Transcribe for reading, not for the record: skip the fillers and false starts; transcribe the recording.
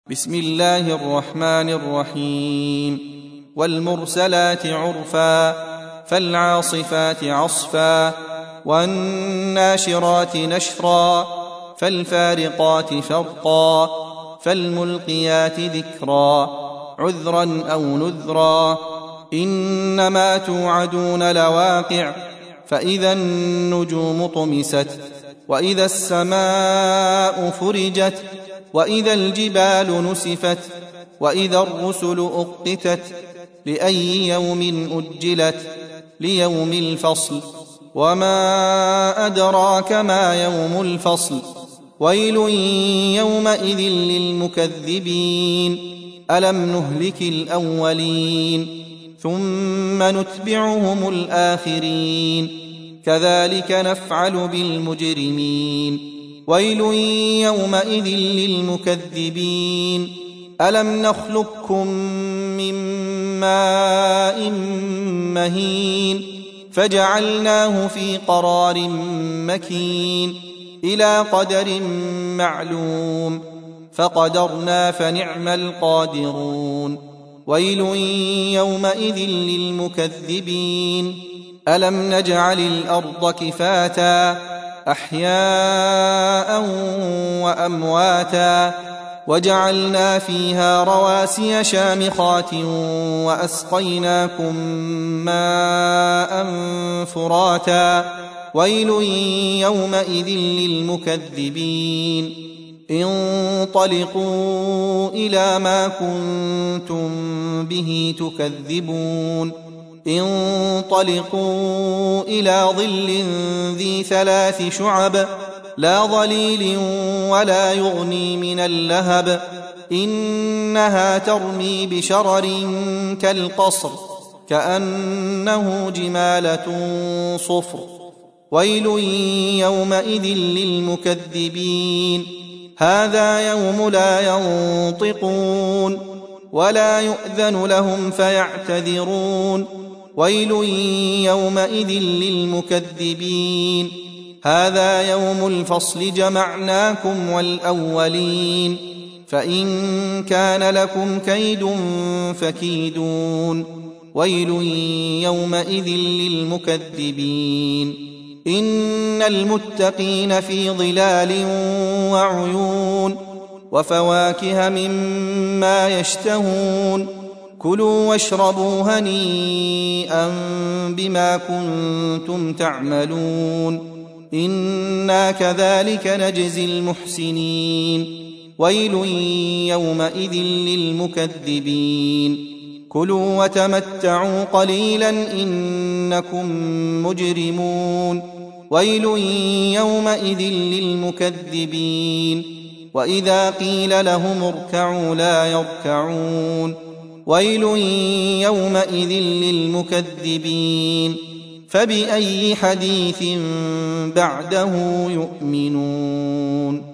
بسم الله الرحمن الرحيم. والمرسلات عرفا فالعاصفات عصفا والناشرات نشرا فالفارقات فرقا فالملقيات ذكرا عذرا أو نذرا إنما توعدون لواقع فإذا النجوم طمست وإذا السماء فرجت وإذا الجبال نسفت وإذا الرسل أقتت لأي يوم أجلت ليوم الفصل وما أدراك ما يوم الفصل ويل يومئذ للمكذبين ألم نهلك الأولين ثم نتبعهم الآخرين كذلك نفعل بالمجرمين ويل يومئذ للمكذبين ألم نخلقكم من ماء مهين فجعلناه في قرار مكين إلى قدر معلوم فقدرنا فنعم القادرون ويل يومئذ للمكذبين ألم نجعل الأرض كفاتا أحياء وأمواتا وجعلنا فيها رواسي شامخات وأسقيناكم ماء فراتا ويل يومئذ للمكذبين انطلقوا إلى ما كنتم به تكذبون انطلقوا إلى ظل ذي 3 شعب لا ظليل ولا يغني من اللهب إنها ترمي بشرر كالقصر كأنه جمالة صفر ويل يومئذ للمكذبين هذا يوم لا ينطقون ولا يؤذن لهم فيعتذرون ويل يومئذ للمكذبين هذا يوم الفصل جمعناكم والأولين فإن كان لكم كيد فكيدون ويل يومئذ للمكذبين إن المتقين في ظلال وعيون وفواكه مما يشتهون كلوا واشربوا هنيئا بما كنتم تعملون إنا كذلك نجزي المحسنين ويل يومئذ للمكذبين كلوا وتمتعوا قليلا إنكم مجرمون ويل يومئذ للمكذبين وإذا قيل لهم اركعوا لا يركعون ويل يومئذ للمكذبين فبأي حديث بعده يؤمنون